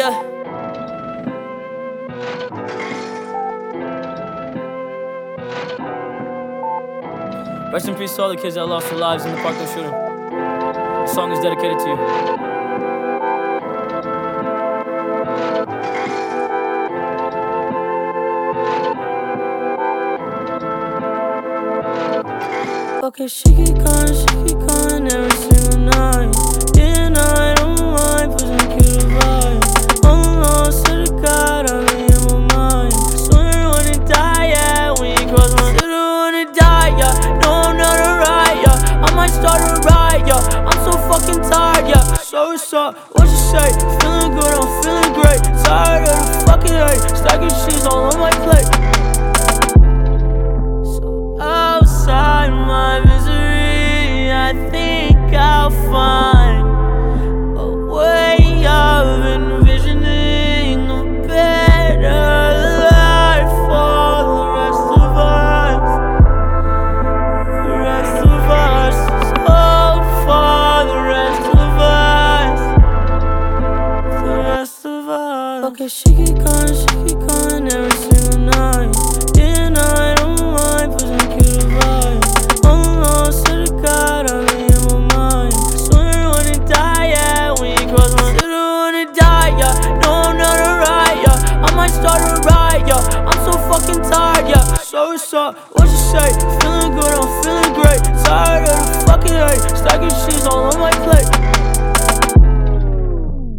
Yeah. Rest in peace to all the kids that lost their lives in the Parkland shooting. This song is dedicated to you. Okay, she keep calling every single night. Yeah, I don't mind pushing cute vibe. Almost to the God, I'm in my mind. Swear I wanna die, yeah, when you cross my Swear I wanna die, yeah. No, I'm not alright, yeah. I might start a riot, yeah. I'm so fucking tired, yeah. So what's up? What you say? Feeling good, I'm feeling great. Tired of the fucking hate. Stacking cheese all on my plate. Outside my misery, I think I'll find a way of envisioning a better life for the rest of us. The rest of us. Hope for the rest of us. The rest of us. Okay, she keep calling every single night. Yeah, I don't mind pushing cute vibe. Almost to the God, I'm in my mind. Swear I wanna die, yeah, when you cross my Swear I wanna die, yeah. No, I'm not alright, yeah. I might start a riot, yeah. I'm so fucking tired, yeah. So what's up? What you say? Feeling good, I'm feeling great. Tired of the fucking hate. Stacking cheese all on my plate.